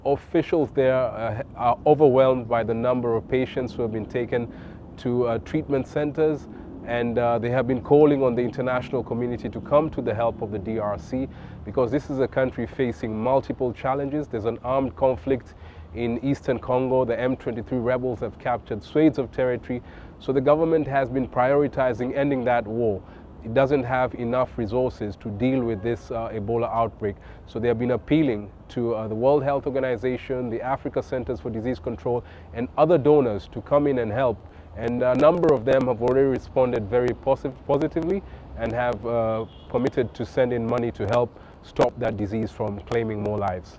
Officials there are overwhelmed by the number of patients who have been taken to treatment centers, and they have been calling on the international community to come to the help of the DRC, because this is a country facing multiple challenges. There's an armed conflict in eastern Congo. The M23 rebels have captured swathes of territory, so the government has been prioritizing ending that war. It doesn't have enough resources to deal with this Ebola outbreak. So they have been appealing to the World Health Organization, the Africa Centers for Disease Control, and other donors to come in and help. And a number of them have already responded very positively and have committed to send in money to help stop that disease from claiming more lives.